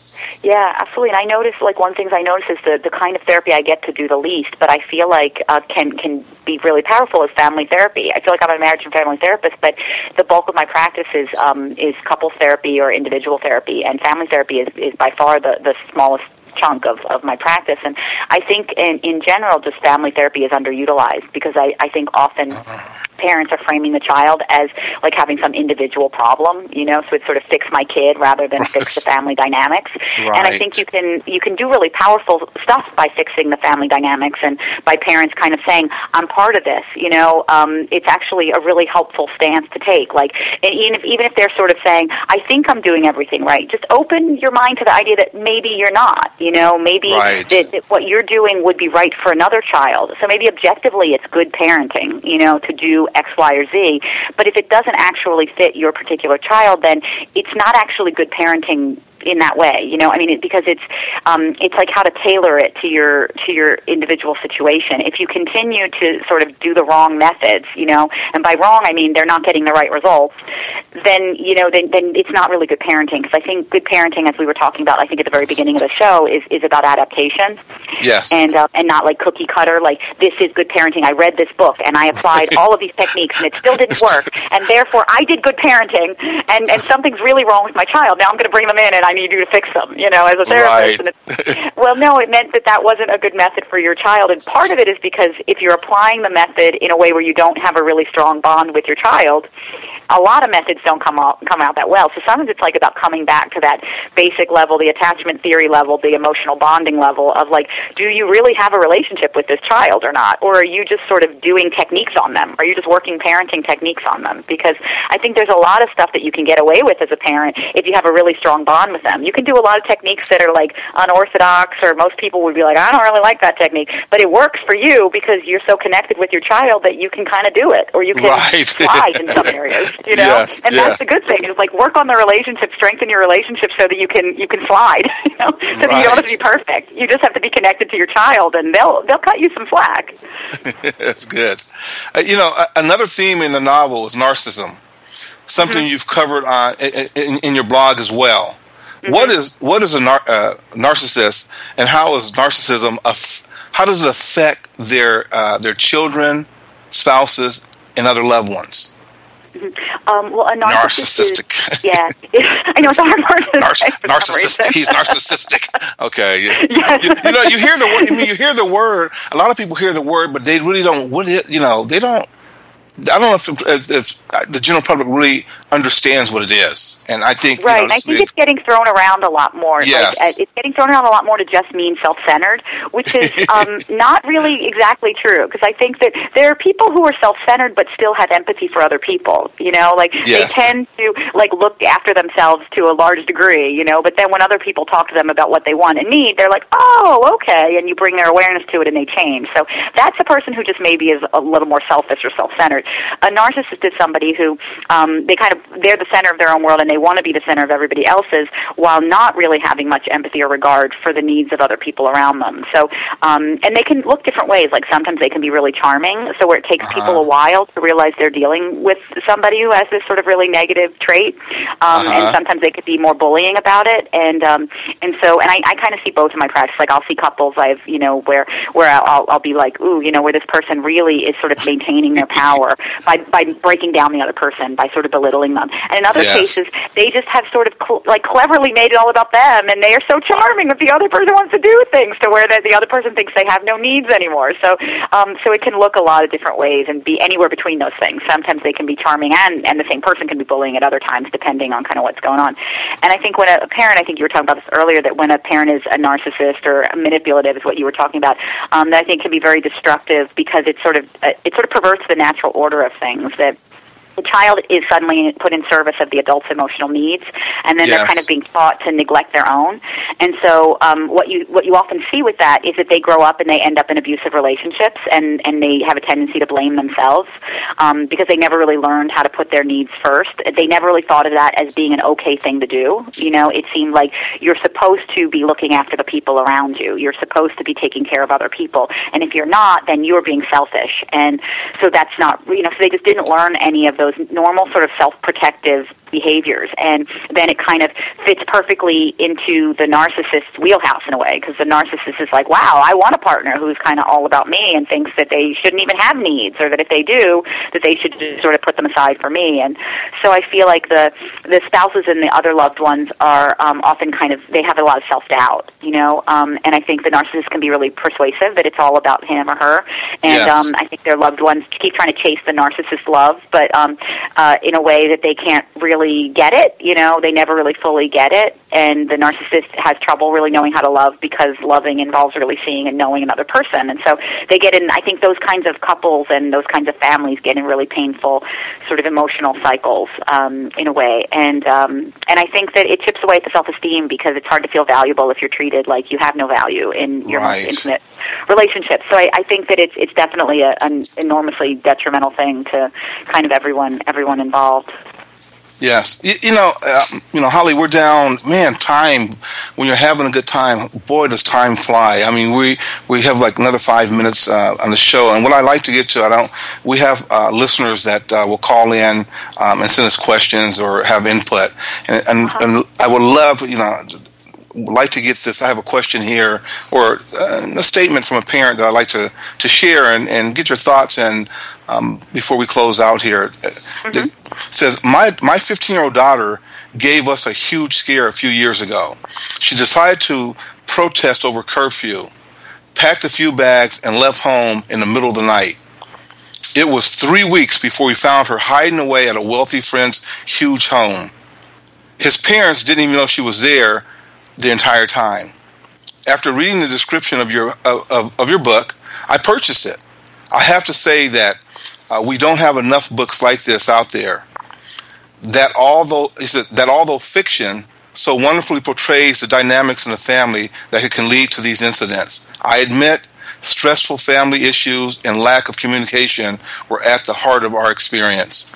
Yeah, absolutely. And I notice, like, one of the things I notice is the, the kind of therapy I get to do the least, but I feel like uh, can can be really powerful is family therapy. I feel like I'm a marriage and family therapist, but the bulk of my practice is, um, is couples therapy or individual therapy, and family therapy is, is by far the, the smallest chunk of, of my practice. And I think in, in general just family therapy is underutilized because I, I think often parents are framing the child as like having some individual problem, you know, so it's sort of fix my kid rather than fix the family dynamics. Right. And I think you can you can do really powerful stuff by fixing the family dynamics and by parents kind of saying, I'm part of this, you know, um, it's actually a really helpful stance to take. Like, and even if, even if they're sort of saying, I think I'm doing everything right, just open your mind to the idea that maybe you're not. You know, maybe right. that, that what you're doing would be right for another child. So maybe objectively it's good parenting, you know, to do X, Y, or Z. But if it doesn't actually fit your particular child, then it's not actually good parenting in that way, you know. I mean, it, because it's um, it's like how to tailor it to your to your individual situation. If you continue to sort of do the wrong methods, you know, and by wrong I mean they're not getting the right results, then you know, then then it's not really good parenting. Because I think good parenting, as we were talking about, I think at the very beginning of the show, is is about adaptation. Yes. And uh, and not like cookie cutter. Like, this is good parenting. I read this book and I applied all of these techniques and it still didn't work, and therefore I did good parenting. And and something's really wrong with my child. Now I'm going to bring them in and I need you to fix them, you know, as a therapist. Right. And it's, well, no, it meant that that wasn't a good method for your child. And part of it is because if you're applying the method in a way where you don't have a really strong bond with your child, a lot of methods don't come out come out that well. So sometimes it's like about coming back to that basic level, the attachment theory level, the emotional bonding level of like, do you really have a relationship with this child or not? Or are you just sort of doing techniques on them? Are you just working parenting techniques on them? Because I think there's a lot of stuff that you can get away with as a parent if you have a really strong bond with them. You can do a lot of techniques that are like unorthodox, or most people would be like, I don't really like that technique, but it works for you because you're so connected with your child that you can kind of do it, or you can right. slide in some areas, you know. Yes, and yes. that's the good thing. Is like work on the relationship, strengthen your relationship so that you can you can slide, you know, so right. that you don't have to be perfect. You just have to be connected to your child, and they'll they'll cut you some slack. That's good. Uh, you know, a- another theme in the novel is narcissism. Something mm-hmm. you've covered on in, in your blog as well. Mm-hmm. What is what is a nar- uh, narcissist, and how is narcissism aff- how does it affect their uh, their children, spouses, and other loved ones? Mm-hmm. Um, well, a narcissist narcissistic. Is, yeah, I know it's a hard word to Nar- say. narcissistic. He's narcissistic. Okay. You, yes. you, you know, you hear the word. I mean, you hear the word. A lot of people hear the word, but they really don't. What it? You know, they don't. I don't know if, if, if the general public really understands what it is, and I think right. You know, I think it's getting thrown around a lot more. Yes. Like, uh, it's getting thrown around a lot more to just mean self-centered, which is um, not really exactly true. Because I think that there are people who are self-centered but still have empathy for other people. You know, like yes. they tend to like look after themselves to a large degree. You know, but then when other people talk to them about what they want and need, they're like, oh, okay, and you bring their awareness to it, and they change. So that's a person who just maybe is a little more selfish or self-centered. A narcissist is somebody who um, they kind of they're the center of their own world and they want to be the center of everybody else's, while not really having much empathy or regard for the needs of other people around them. So, um, and they can look different ways. Like sometimes they can be really charming, so where it takes uh-huh. people a while to realize they're dealing with somebody who has this sort of really negative trait. Um, uh-huh. And sometimes they could be more bullying about it. And um, and so, and I, I kind of see both in my practice. Like I'll see couples I've you know where where I'll, I'll be like, ooh, you know, where this person really is sort of maintaining their power by by breaking down the other person, by sort of belittling them. And in other yes. cases, they just have sort of cl- like cleverly made it all about them, and they are so charming that the other person wants to do things to where the, the other person thinks they have no needs anymore. So, um, so it can look a lot of different ways and be anywhere between those things. Sometimes they can be charming, and, and the same person can be bullying at other times, depending on kind of what's going on. And I think when a, a parent, I think you were talking about this earlier, that when a parent is a narcissist or manipulative, is what you were talking about, um, that I think can be very destructive because it sort of uh, it sort of perverts the natural order of things. That the child is suddenly put in service of the adult's emotional needs, and then yes. they're kind of being taught to neglect their own. And so um, what you what you often see with that is that they grow up and they end up in abusive relationships, and, and they have a tendency to blame themselves um, because they never really learned how to put their needs first. They never really thought of that as being an okay thing to do. You know, it seemed like you're supposed to be looking after the people around you. You're supposed to be taking care of other people. And if you're not, then you're being selfish. And so that's not, you know, so they just didn't learn any of those those normal sort of self-protective behaviors. And then it kind of fits perfectly into the narcissist's wheelhouse in a way, because the narcissist is like, wow, I want a partner who's kind of all about me and thinks that they shouldn't even have needs, or that if they do, that they should just sort of put them aside for me. And so I feel like the the spouses and the other loved ones are um, often kind of, they have a lot of self-doubt, you know, um, and I think the narcissist can be really persuasive that it's all about him or her, and Yes. um, I think their loved ones keep trying to chase the narcissist's love, but um, uh, in a way that they can't really get it, you know, they never really fully get it, and the narcissist has trouble really knowing how to love, because loving involves really seeing and knowing another person, and so they get in, I think those kinds of couples and those kinds of families get in really painful sort of emotional cycles um, in a way, and um, and I think that it chips away at the self-esteem, because it's hard to feel valuable if you're treated like you have no value in your Right. most intimate relationships. So I, I think that it's it's definitely a, an enormously detrimental thing to kind of everyone everyone involved. Yes, you, you know, uh, you know, Holly, we're down. Man, time. When you're having a good time, boy, does time fly. I mean, we we have like another five minutes uh, on the show, and what I like to get to, I don't. We have uh, listeners that uh, will call in um, and send us questions or have input, and, and, Uh-huh. and I would love, you know, like to get this. I have a question here or uh, a statement from a parent that I'd like to to share and, and get your thoughts and. Um, before we close out here, mm-hmm. It says, my my fifteen-year-old daughter gave us a huge scare a few years ago. She decided to protest over curfew, packed a few bags, and left home in the middle of the night. It was three weeks before we found her hiding away at a wealthy friend's huge home. His parents didn't even know she was there the entire time. After reading the description of your of, of, of your book, I purchased it. I have to say that uh, we don't have enough books like this out there. That although that although fiction so wonderfully portrays the dynamics in the family that it can lead to these incidents. I admit stressful family issues and lack of communication were at the heart of our experience.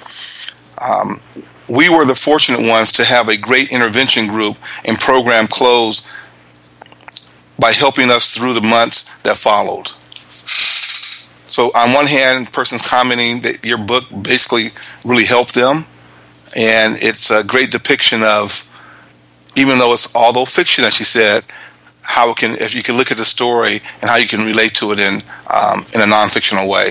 Um, we were the fortunate ones to have a great intervention group and program close by helping us through the months that followed. So on one hand, person's commenting that your book basically really helped them, and it's a great depiction of, even though it's although fiction, as she said, how it can, if you can look at the story and how you can relate to it in um, in a non-fictional way.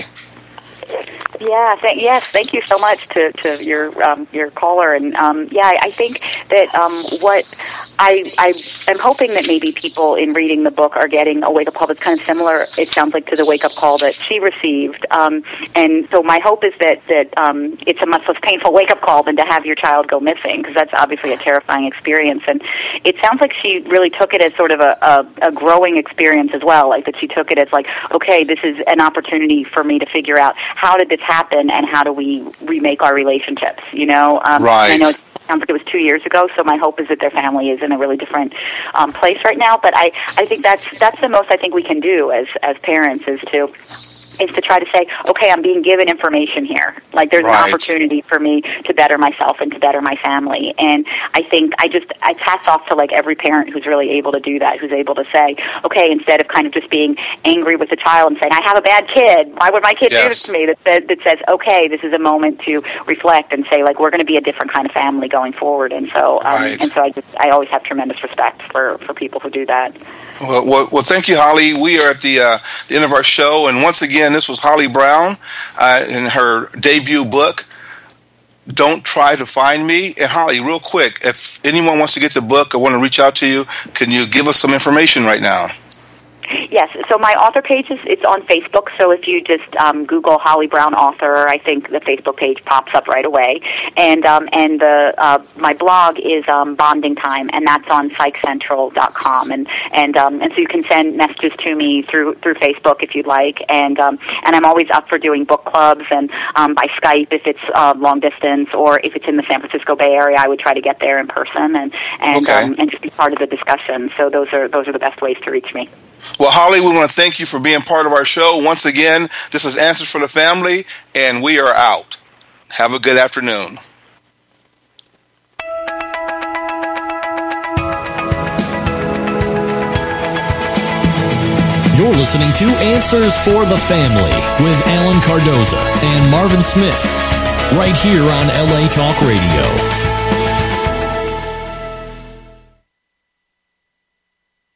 Yeah, th- yes, thank you so much to, to your um, your caller, and um, yeah, I, I think that um, what I I am hoping that maybe people in reading the book are getting a wake up call that's kind of similar. It sounds like to the wake up call that she received, um, and so my hope is that that um, it's a much less painful wake up call than to have your child go missing, because that's obviously a terrifying experience. And it sounds like she really took it as sort of a, a, a growing experience as well, like that she took it as like, okay, this is an opportunity for me to figure out how did this happen and how do we remake our relationships, you know? Um, right. I know it sounds like it was two years ago, so my hope is that their family is in a really different um, place right now, but I, I think that's that's the most I think we can do as, as parents is to... is to try to say, okay, I'm being given information here. Like, there's right. an opportunity for me to better myself and to better my family. And I think I just, I hats off to, like, every parent who's really able to do that, who's able to say, okay, instead of kind of just being angry with the child and saying, I have a bad kid, why would my kid yes. do this to me? That, that, that says, okay, this is a moment to reflect and say, like, we're going to be a different kind of family going forward. And so, um, right. and so I just, I always have tremendous respect for, for people who do that. Well, well, well, thank you, Holly. We are at the, uh, the end of our show, and once again, this was Holly Brown uh, in her debut book, Don't Try to Find Me. And Holly, real quick, if anyone wants to get the book or want to reach out to you, can you give us some information right now? Yes, so my author page is it's on Facebook, so if you just um, Google Holly Brown author, I think the Facebook page pops up right away. And um, and the uh, my blog is um, Bonding Time, and that's on psych central dot com. And and um, and so you can send messages to me through through Facebook if you'd like. And um, and I'm always up for doing book clubs and um, by Skype if it's uh, long distance, or if it's in the San Francisco Bay Area, I would try to get there in person and and okay. um, and just be part of the discussion. So those are those are the best ways to reach me. Well, Holly, we want to thank you for being part of our show. Once again, this is Answers for the Family, and we are out. Have a good afternoon. You're listening to Answers for the Family with Alan Cardoza and Marvin Smith, right here on L A Talk Radio.